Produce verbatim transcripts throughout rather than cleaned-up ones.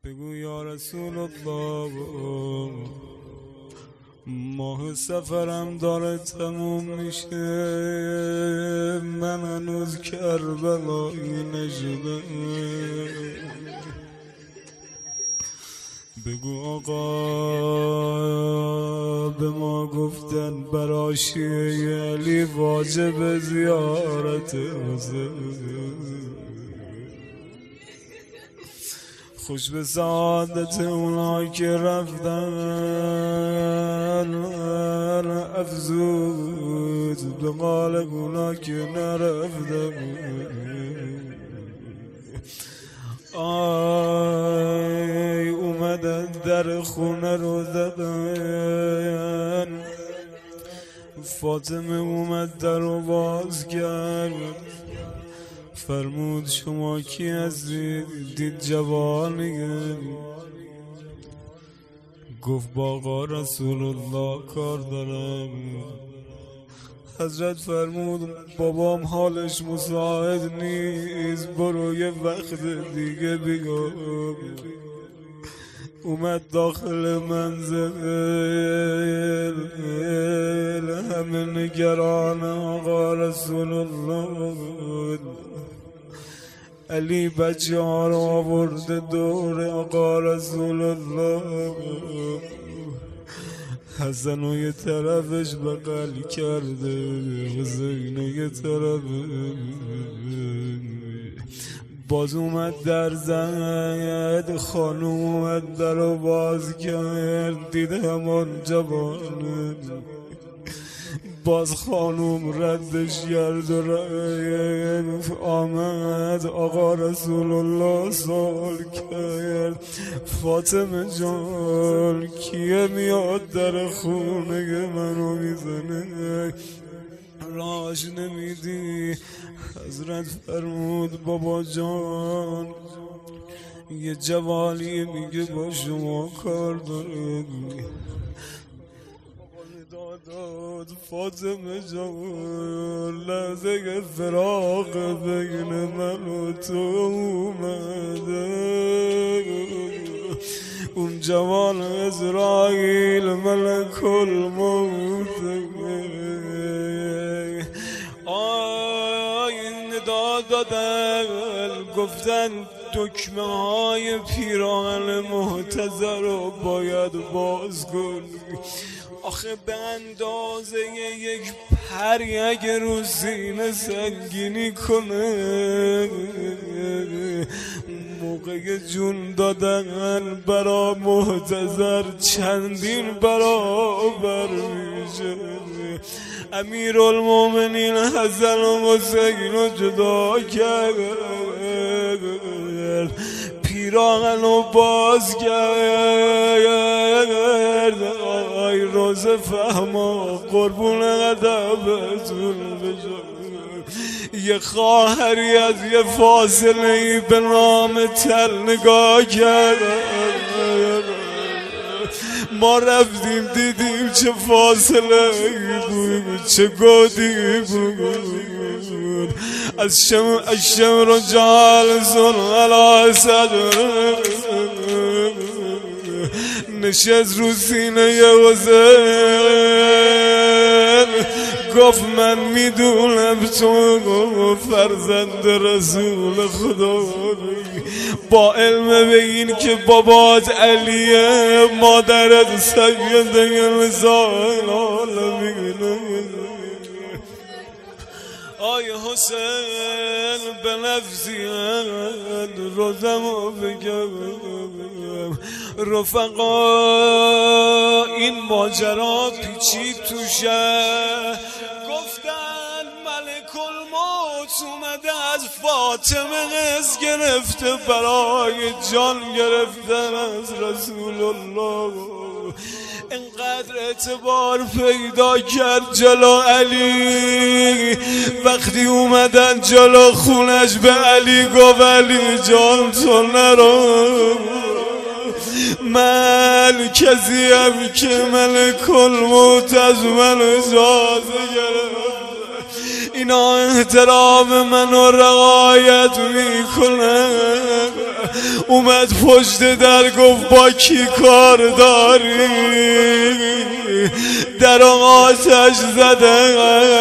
بگو یا رسول الله ماه سفرم داره تموم میشه، من هنوز کربلایی نشده. بگو آقا به ما گفتن برای شیعه علی واجب زیارت حسین. خوش به سعادت اونایی که رفتن افزود به قال اونا که نرفتن. آی اومدن در خونه رو زدن، فاطمه اومد در رو باز کرد، فرمود شما کی هستید؟ دید جوانیه. گفت با آقا رسول الله کار دارم. حضرت فرمود بابام حالش مساعد نیست، برو یه وقت دیگه بگو. اومد داخل منزل، همه نگران آقا رسول الله. علی بچه ها رو آورده دور آقا رسول الله. حسن رو یه طرفش بغل کرده، حسین رو یه طرف. باز اومد در زد، خانوم اومد در رو باز کرد، دید همان جوانه. باز خانوم ردش کرد و رفت. آمد آقا رسول الله سوال کرد فاطمه جان کیه میاد در خونه منو میزنه؟ راش نمیدی؟ حضرت فرمود بابا جان یه جوالی میگه با شما کار داره. داد فاطمه جان لحظه فراق بین من و تو اومده. اون جوان اسرائیل ملک الموت. آی ندا دادن گفتن دکمه های پیراهن محتضر رو باید باز کن. آخه به اندازه یک پری اگه رو سینه سنگینی کنه، موقع جون دادن برا محتضر چندین برابر میشه. امیر المومنین حسن و حسین رو جدا کرد، پیراهن رو باز کرد. آی روز فهما قربون قدمتون بشم. یه خواهری از یه فاصله ای به نام تل نگاه کرد. ما رفتیم دیدیم چه فاصله بود، چه گودی بود. از شم الشمر رجال زن علی صدر نشست رو سینه حسین. گفت من میدونم تو فرزند رسول خدا، با علم به این که بابات علیه، مادرت سیده نساء العالمین. آی حسین به نفسی روزم و بگم رفقا این ماجرا پیچید توشه. گفتن ملک الموت اومده از فاطمه قص گرفته، برای جان گرفتن از رسول الله. انقدر اعتبار پیدا کرد جلو علی، وقتی اومدن جلو خونش به علی گفت علی جان تو نرو، من کسیم که ملک الموت از من اجازه گرفت. اینا احترام منو رعایت میکنه. اومد پشت در گفت با کی کار داری؟ در آتش زده.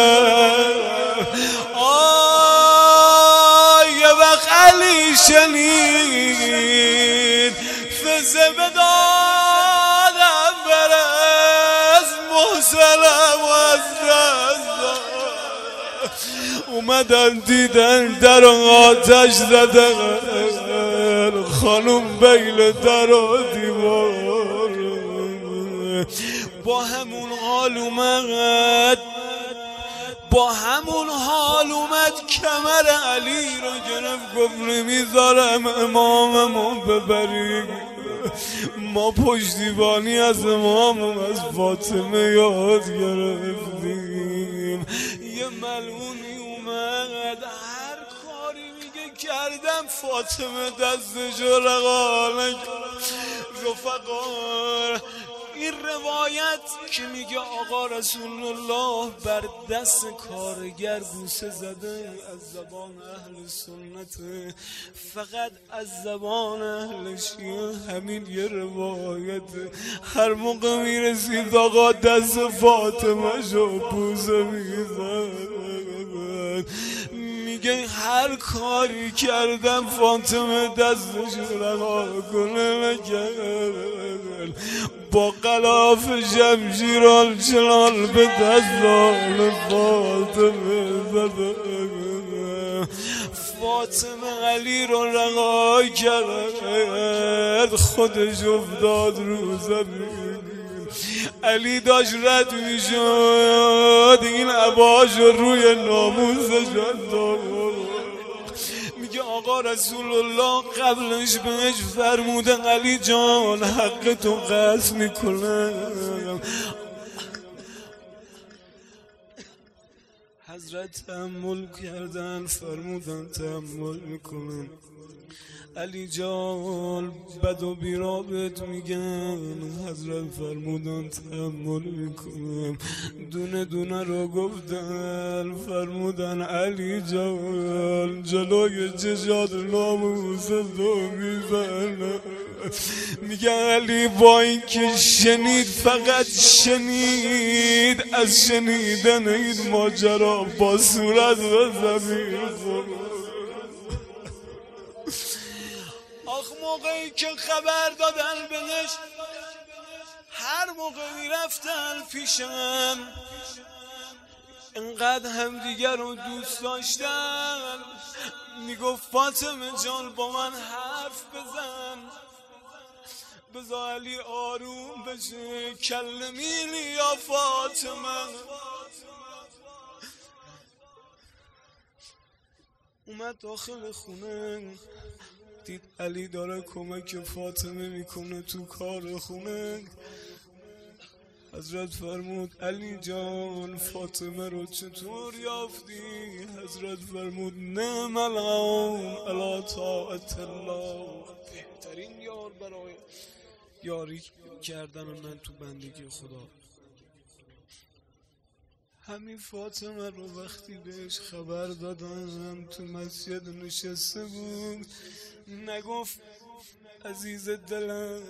آه یه وقت علی شنید فزه بدادم برز محسنم از دست اومدن دیدن در آتش زده. خانم بیل در و دیوار با همون حال اومد با همون حال اومد کمر علی رو گرفت گفت نمیذارم اماممو ببری. ما پشتیبانی از امام از فاطمه یاد گرفتیم. یه ملعونی اومد هر کاری میگه کردم فاطمه دستشو رها نکرد. رفقا این روایت که میگه آقا رسول الله بر دست کارگر بوسه زده از زبان اهل سنت، فقط از زبان اهل شیعه همین یه روایت. هر موقع میرسید آقا دست فاطمه شو بوسه میزد. میگه هر کاری کردم فاطمه دستش رها کنه نکرد. با غلاف شمشیر چنان به دستان فاطمه زده. فاطمه علی رو رها کرد خودش افتاد رو زمین. علی داشت رد میشد این عباش روی ناموسش انداخت. میگه آقا رسول الله قبلش بهش فرمودن علی جان حق تو قصد میکنم. حضرت تأمل کردن فرمودن تأمل میکنن. علی جان بد و بیرا بهت میگن. حضرت فرمودن تأمل میکنم. دونه دونه رو گفتن فرمودن علی جان جلوی چشات ناموس تو میزنه. میگن علی با این که شنید فقط شنید از شنیدن این ماجرا با صورت و زمین خورد. آخ موقعی که خبر دادن بهش هر موقع میرفتن پیشم انقدر همدیگر رو دوست داشتن. میگفت فاطمه جان با من حرف بزن بذار علی آروم بشه کلمیلی یا فاطمه. اومد داخل خونه دید علی داره کمک فاطمه میکنه تو کار خونه. حضرت فرمود علی جان فاطمه رو چطور یافتی؟ حضرت فرمود نعم القوم علی طاعت الله. بهترین یار برای یاری کردن من تو بندگی خدا همین فاطمه رو وقتی بهش خبر دادم تو مسجد نشسته بود نگفت عزیز دلم،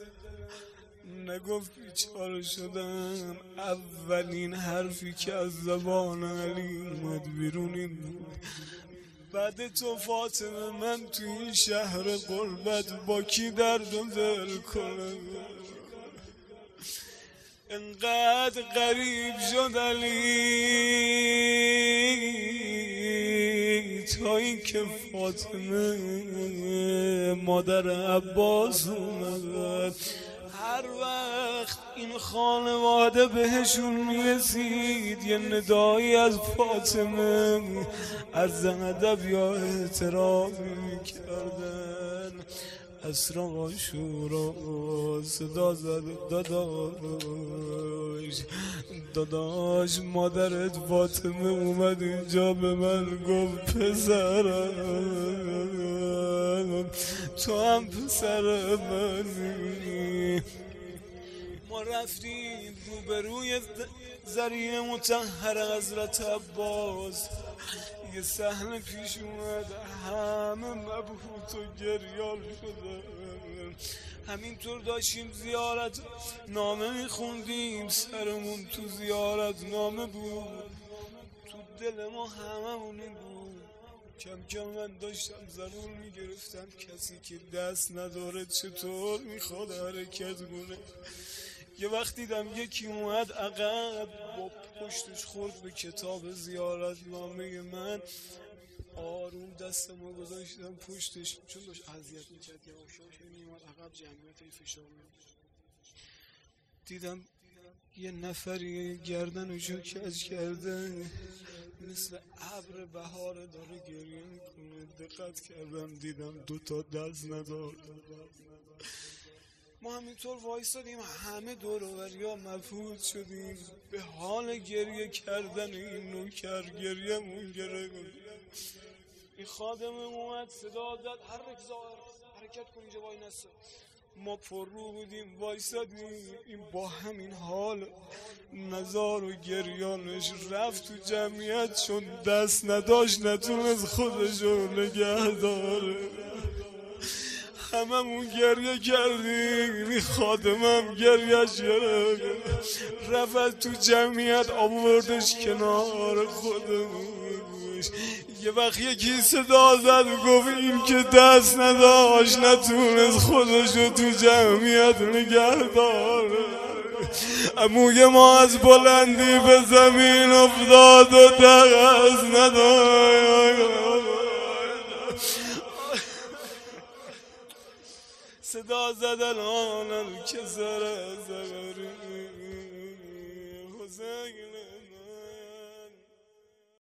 نگفت بیچاره شدم. اولین حرفی که از زبان علی اومد بیرون این بود بعد تو فاطمه من تو این شهر غربت با کی درد و دل کنم. انقدر غریب شد علی تا این که فاطمه مادر عباس اومد. هر وقت این خانواده بهشون میرسید یه ندایی از فاطمه از ادب یا احترام میکردن. اسرا عاشورا صدا زد داداش داداش مادرت فاطمه اومد اینجا به من گفت پسرم تو هم پسر منی. ما رفتیم روبروی ذریع مطهر حضرت عباس، یه صحنه پیش اومد همه مبهوت و گریان شده. همینطور داشتیم زیارت نامه میخوندیم، سرمون تو زیارت نامه بود، تو دل ما هممون این بود. کم کم من داشتم زبون میگرفتم کسی که دست نداره چطور میخواد حرکت کنه. یه وقت دیدم یکی اومد عقب با پشتش خورد به کتاب زیارت نامه من، آروم دستمو گذاشتم پشتش چون داشت اذیت میکرد. یواشاش میومد عقب، جمعیت فشار میاد. دیدم یه نفری گردنشو کج کرده مثل ابر بهار داره گریه میکنه. دقت کردم دیدم دوتا دست ندار. ما همینطور وایسادیم، همه دور و بریا مبهوت شدیم به حال گریه کردن این نوکر. گریه مون گره این خادم اومد صدا داد حرک ظاهر، حرکت کن اینجا وای نسته. ما پر رو بودیم وایسادیم، این با همین حال نزار و گریانش رفت تو جمعیت، چون دست نداشت نتونست خودشو نگه داره. هممون گریه کردیم، این خادمم گریهش گرفت، رفت تو جمعیت آوردش کنار خودمونش. یه وقت یکی صدا زد گفت این که دست نداشت نتونست خودشو تو جمعیت نگه داره. عموی ما از بلندی به زمین افتاد و دست نداشت. صدا زد الان که سر زغری حسین